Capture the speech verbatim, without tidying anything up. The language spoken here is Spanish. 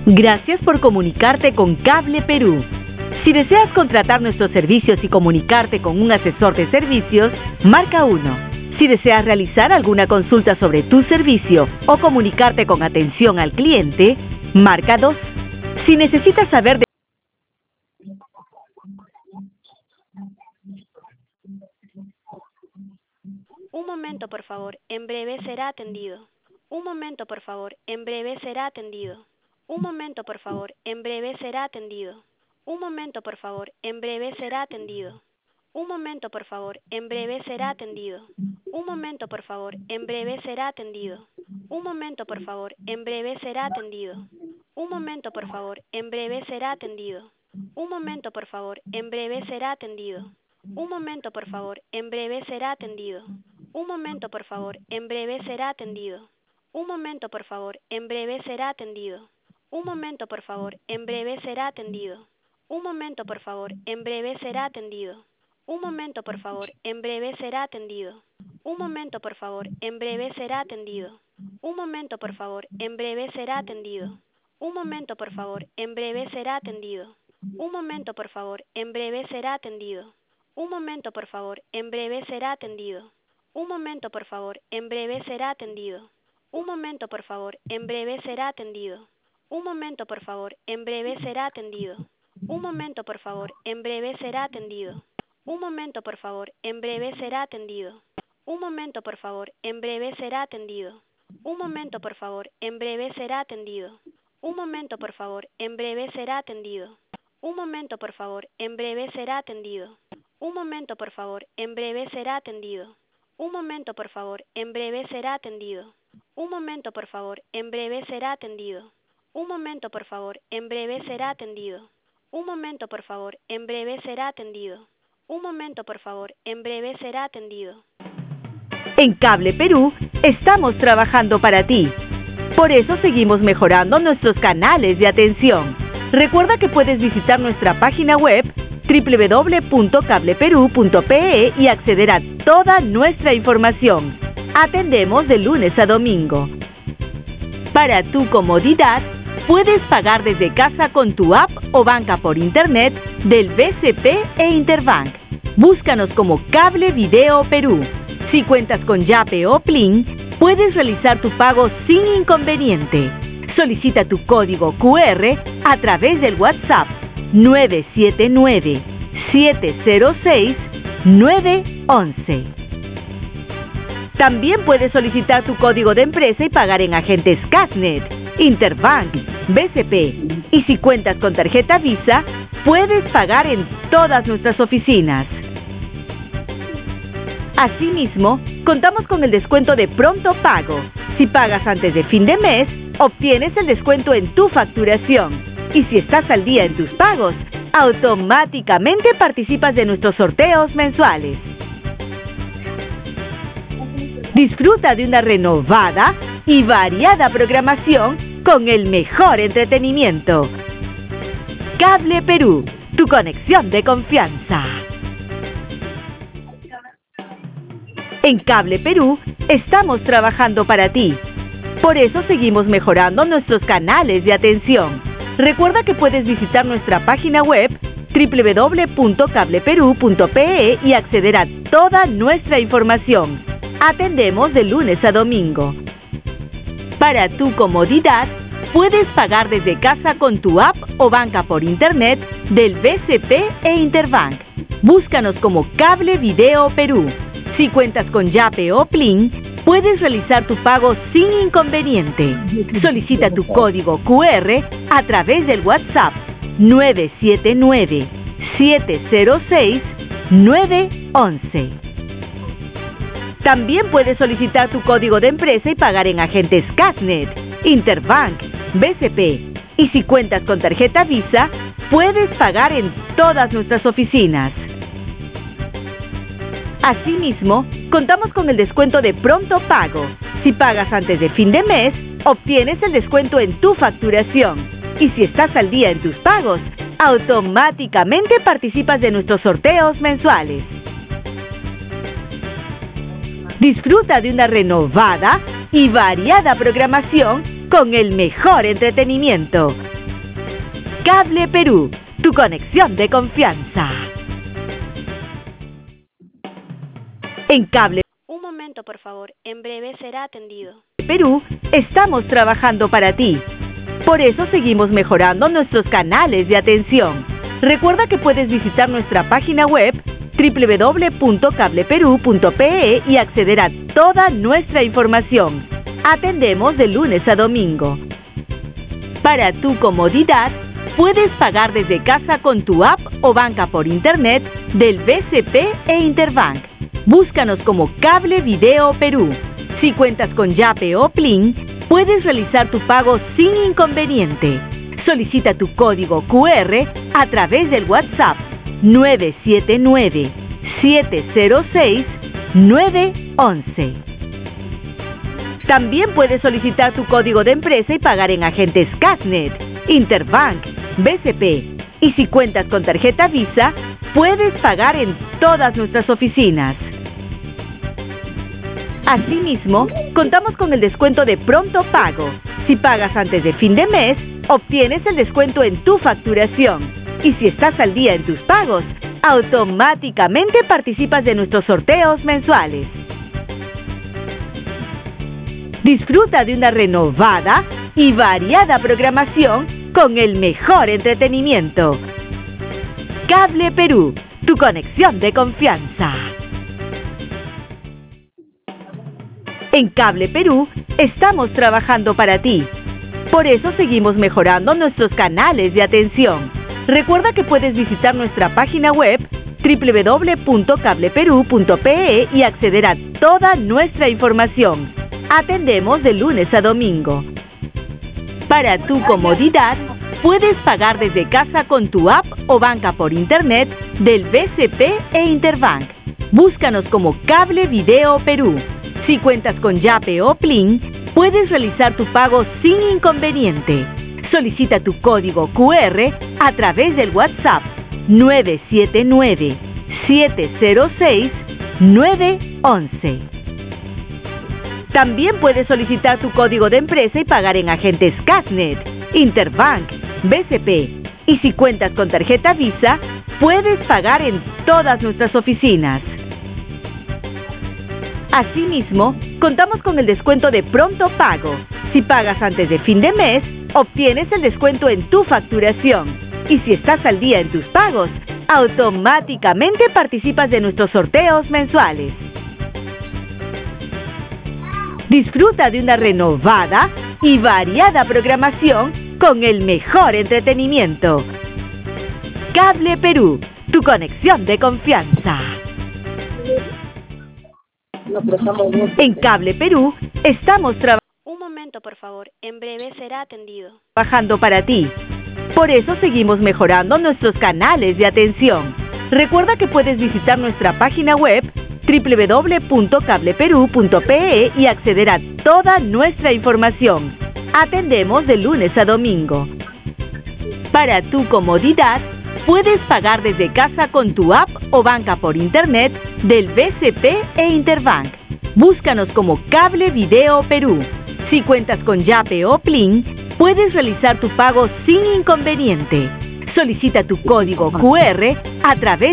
Gracias por comunicarte con Cable Perú. Si deseas contratar nuestros servicios y comunicarte con un asesor de servicios, marca uno. Si deseas realizar alguna consulta sobre tu servicio o comunicarte con atención al cliente, marca dos. Si necesitas saber de... Un momento, por favor. En breve será atendido. Un momento, por favor. En breve será atendido. Un momento, por favor. En breve será atendido. Un momento, por favor. En breve será atendido. Un momento, por favor. En breve será atendido. Un momento, por favor. En breve será atendido. Un momento, por favor. En breve será atendido. Un momento, por favor. En breve será atendido. Un momento, por favor. En breve será atendido. Un momento, por favor. En breve será atendido. Un momento, por favor. En breve será atendido. Un momento, por favor. En breve será atendido. Un momento, por favor. En breve será atendido. Un momento, por favor. En breve será atendido. Un momento, por favor. En breve será atendido. Un momento, por favor. En breve será atendido. Un momento, por favor. En breve será atendido. Un momento, por favor. En breve será atendido. Un momento, por favor. En breve será atendido. Un momento, por favor. En breve será atendido. Un momento, por favor. En breve será atendido. Un momento, por favor. En breve será atendido. Un momento, por favor. En breve será atendido. Un momento, por favor. En breve será atendido. Un momento, por favor. En breve será atendido. Un momento, por favor. En breve será atendido. Un momento, por favor. En breve será atendido. Un momento, por favor. En breve será atendido. Un momento, por favor. En breve será atendido. Un momento, por favor. En breve será atendido. Un momento, por favor. En breve será atendido. Un momento, por favor. En breve será atendido. Un momento, por favor. En breve será atendido. Un momento, por favor. En breve será atendido. Un momento, por favor. En breve será atendido. En Cable Perú estamos trabajando para ti. Por eso seguimos mejorando nuestros canales de atención. Recuerda que puedes visitar nuestra página web doble u doble u doble u punto cable perú punto pe e y acceder a toda nuestra información. Atendemos de lunes a domingo. Para tu comodidad, puedes pagar desde casa con tu app o banca por internet del B C P e Interbank. Búscanos como Cable Video Perú. Si cuentas con Yape o Plin, puedes realizar tu pago sin inconveniente. Solicita tu código cu erre a través del WhatsApp nueve siete nueve, siete cero seis, nueve once. También puedes solicitar tu código de empresa y pagar en agentes Casnet, Interbank, B C P. Y si cuentas con tarjeta Visa, puedes pagar en todas nuestras oficinas. Asimismo, contamos con el descuento de pronto pago. Si pagas antes de fin de mes, obtienes el descuento en tu facturación. Y si estás al día en tus pagos, automáticamente participas de nuestros sorteos mensuales. Disfruta de una renovada y variada programación con el mejor entretenimiento. Cable Perú, tu conexión de confianza. En Cable Perú estamos trabajando para ti. Por eso seguimos mejorando nuestros canales de atención. Recuerda que puedes visitar nuestra página web doble u doble u doble u punto cable perú punto pe e y acceder a toda nuestra información. Atendemos de lunes a domingo. Para tu comodidad, puedes pagar desde casa con tu app o banca por internet del B C P e Interbank. Búscanos como Cable Video Perú. Si cuentas con Yape o Plin, puedes realizar tu pago sin inconveniente. Solicita tu código cu erre a través del WhatsApp nueve siete nueve, siete cero seis, nueve once. También puedes solicitar tu código de empresa y pagar en agentes Casnet, Interbank, B C P. Y si cuentas con tarjeta Visa, puedes pagar en todas nuestras oficinas. Asimismo, contamos con el descuento de pronto pago. Si pagas antes de fin de mes, obtienes el descuento en tu facturación. Y si estás al día en tus pagos, automáticamente participas de nuestros sorteos mensuales. Disfruta de una renovada y variada programación con el mejor entretenimiento. Cable Perú, tu conexión de confianza. En Cable Un momento, por favor. En breve será atendido. Perú, estamos trabajando para ti. Por eso seguimos mejorando nuestros canales de atención. Recuerda que puedes visitar nuestra página web doble u doble u doble u punto cable perú punto pe e y acceder a toda nuestra información. Atendemos de lunes a domingo. Para tu comodidad, puedes pagar desde casa con tu app o banca por internet del B C P e Interbank. Búscanos como Cable Video Perú. Si cuentas con Yape o Plin, puedes realizar tu pago sin inconveniente. Solicita tu código cu erre a través del WhatsApp nueve siete nueve, siete cero seis, nueve once. También puedes solicitar tu código de empresa y pagar en agentes Casnet, Interbank, B C P. Y si cuentas con tarjeta Visa, puedes pagar en todas nuestras oficinas. Asimismo, contamos con el descuento de pronto pago. Si pagas antes de fin de mes, obtienes el descuento en tu facturación. Y si estás al día en tus pagos, automáticamente participas de nuestros sorteos mensuales. Disfruta de una renovada y variada programación con el mejor entretenimiento. Cable Perú, tu conexión de confianza. En Cable Perú, estamos trabajando para ti. Por eso seguimos mejorando nuestros canales de atención. Recuerda que puedes visitar nuestra página web doble u doble u doble u punto cable perú punto pe e y acceder a toda nuestra información. Atendemos de lunes a domingo. Para tu comodidad, puedes pagar desde casa con tu app o banca por internet del B C P e Interbank. Búscanos como Cable Video Perú. Si cuentas con Yape o Plin, puedes realizar tu pago sin inconveniente. Solicita tu código cu erre a través del WhatsApp nueve siete nueve, siete cero seis, nueve once. También puedes solicitar tu código de empresa y pagar en agentes Casnet, Interbank, B C P. Y si cuentas con tarjeta Visa, puedes pagar en todas nuestras oficinas. Asimismo, contamos con el descuento de pronto pago. Si pagas antes de fin de mes, obtienes el descuento en tu facturación. Y si estás al día en tus pagos, automáticamente participas de nuestros sorteos mensuales. Disfruta de una renovada y variada programación con el mejor entretenimiento. Cable Perú, tu conexión de confianza. En Cable Perú, estamos trabajando. Un momento, por favor. En breve será atendido. Trabajando para ti. Por eso seguimos mejorando nuestros canales de atención. Recuerda que puedes visitar nuestra página web doble u doble u doble u punto cable perú punto pe e y acceder a toda nuestra información. Atendemos de lunes a domingo. Para tu comodidad, puedes pagar desde casa con tu app o banca por internet del B C P e Interbank. Búscanos como Cable Video Perú. Si cuentas con Yape o Plin, puedes realizar tu pago sin inconveniente. Solicita tu código cu erre a través